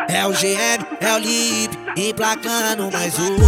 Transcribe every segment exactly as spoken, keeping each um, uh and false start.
É o G M, é o Lip, emplacando mais um.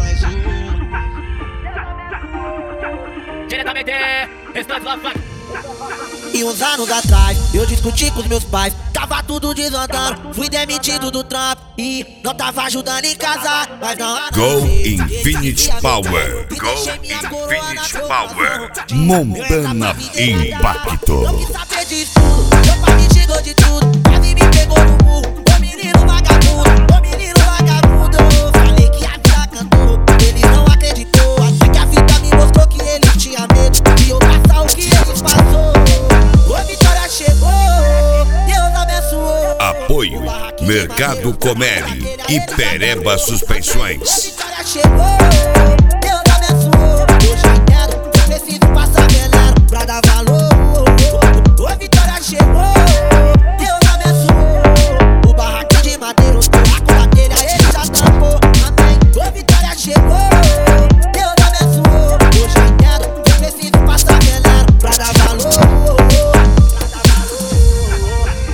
Diretamente, restante lá vai. E uns anos atrás, eu discuti com os meus pais. Tava tudo desandando, fui demitido do trampo e não tava ajudando em casa. Mas não há Go Infinity Power, Go Infinity Power, Montana Impacto. Eu quis saber de tudo, meu pai me xingou de tudo, quase me pegou no burro. Ô menino vagabundo, ô menino vagabundo. Falei que a vida cantou, ele não acreditou. Até que a vida me mostrou que ele tinha medo de eu passar o que eles passou. Ô Vitória chegou, Deus abençoou. Apoio Mercado Comério e Pereba Suspensões. Vitória chegou, Deus abençoou. Hoje eu quero, eu preciso passar veneno pra dar valor. Ô Vitória chegou, Deus abençoou. O barraquinho de madeira, os buracos da telha, ele já tampou. Amém. Ô Vitória chegou, Deus abençoou. Hoje eu quero, eu preciso passar veneno pra dar valor.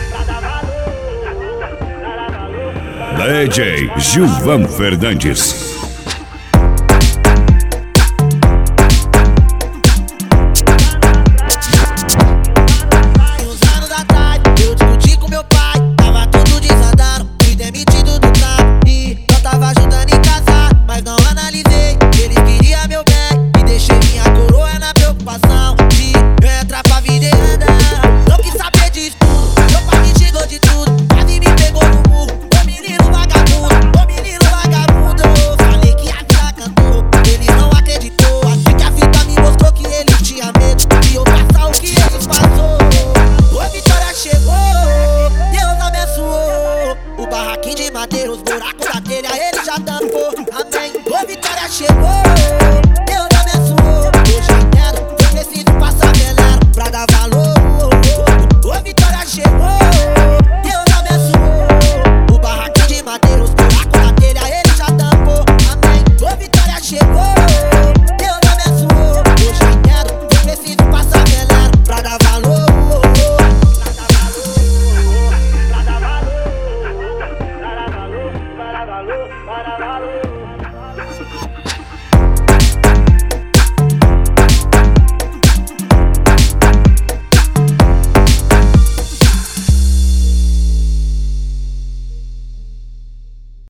D J Gilvan Fernandes.